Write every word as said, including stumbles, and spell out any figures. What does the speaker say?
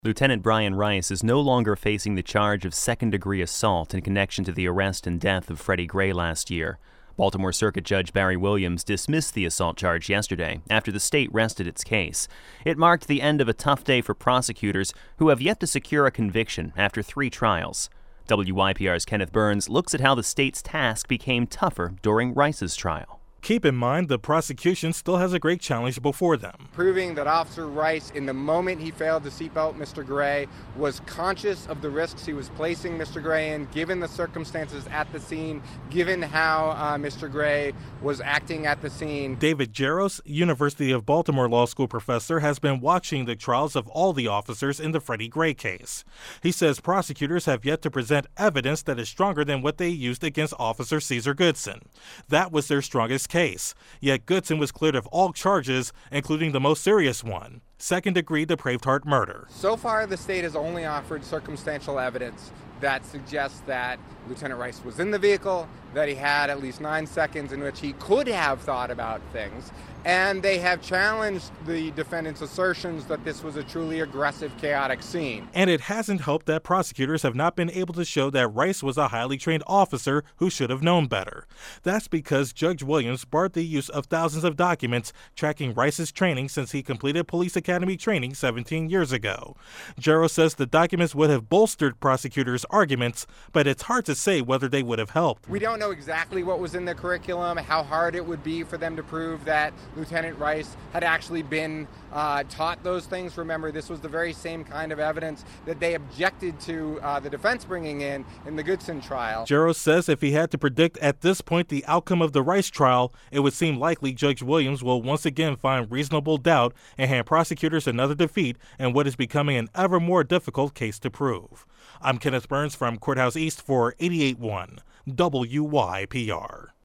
Lieutenant Brian Rice is no longer facing the charge of second-degree assault in connection to the arrest and death of Freddie Gray last year. Baltimore Circuit Judge Barry Williams dismissed the assault charge yesterday after the state rested its case. It marked the end of a tough day for prosecutors who have yet to secure a conviction after three trials. W Y P R's Kenneth Burns looks at how the state's task became tougher during Rice's trial. Keep in mind, the prosecution still has a great challenge before them. Proving that Officer Rice, in the moment he failed to seatbelt Mister Gray, was conscious of the risks he was placing Mister Gray in, given the circumstances at the scene, given how uh, Mister Gray was acting at the scene. David Jaros, University of Baltimore Law School professor, has been watching the trials of all the officers in the Freddie Gray case. He says prosecutors have yet to present evidence that is stronger than what they used against Officer Caesar Goodson. That was their strongest case, yet Goodson was cleared of all charges, including the most serious one, second-degree depraved heart murder. So far, the state has only offered circumstantial evidence that suggests that Lieutenant Rice was in the vehicle, that he had at least nine seconds in which he could have thought about things, and they have challenged the defendant's assertions that this was a truly aggressive, chaotic scene. And it hasn't helped that prosecutors have not been able to show that Rice was a highly trained officer who should have known better. That's because Judge Williams barred the use of thousands of documents tracking Rice's training since he completed police academy training seventeen years ago. Jaros says the documents would have bolstered prosecutors' arguments, but it's hard to say whether they would have helped. We don't know exactly what was in the curriculum, how hard it would be for them to prove that Lieutenant Rice had actually been uh, taught those things. Remember, this was the very same kind of evidence that they objected to uh, the defense bringing in in the Goodson trial. Jaros says if he had to predict at this point the outcome of the Rice trial, it would seem likely Judge Williams will once again find reasonable doubt and hand prosecutors another defeat in what is becoming an ever more difficult case to prove. I'm Kenneth Burns from Courthouse East for eighty-eight point one W Y P R.